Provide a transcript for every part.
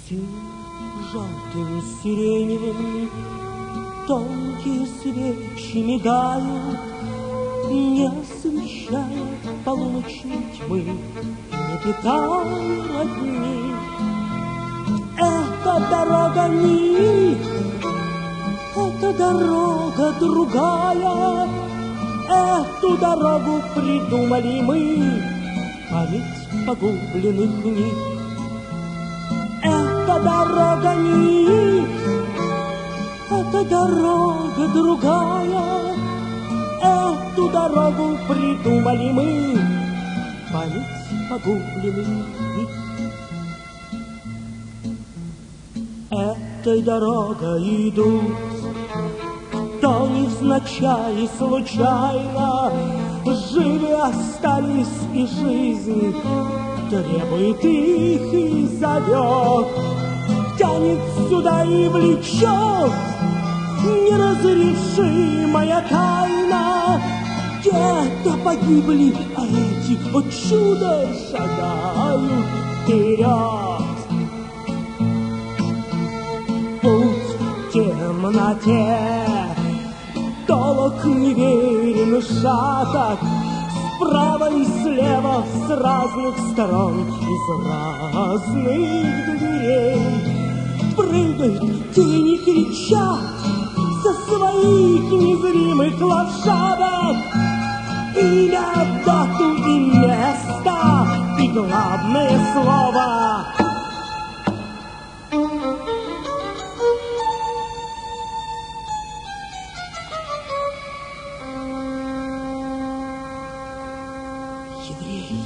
Цветы желтым сиреневым тонкие свечи мигают, не освещая полуночной тьмы, не питая родни. Эта дорога не их, эта дорога другая. Эту дорогу придумали мы, память погубленных них. Эта дорога не их, эта дорога другая. Эту дорогу придумали мы, память погубленных них. Этой дорогой идут, кто невзначай и случайно живы остались, и жизнь требует их и зовет, тянет сюда и влечет неразрешимая тайна. Где-то погибли, а эти от чуда шагают вперед. Путь в темноте долг неверен, шаток, справа и слева, с разных сторон, из разных дверей. Прыгают тени, кричат со своих незримых лошадок. Имя, дату и место, и главное слово. Еврей.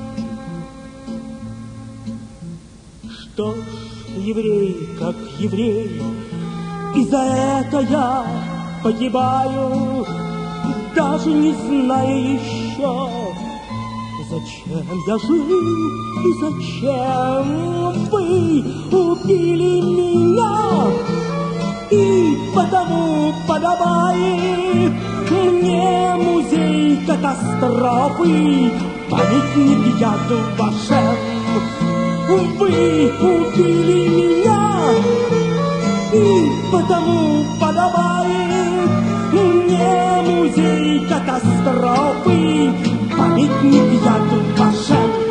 Что ж, еврей как еврей, и за это я погибаю, даже не зная еще, зачем я жил и зачем вы убили меня. И потому подобает мне музей катастрофы, памятник яду вашем. Вы убили меня, и потому подобает мне музей катастрофы, памятник яду вашем.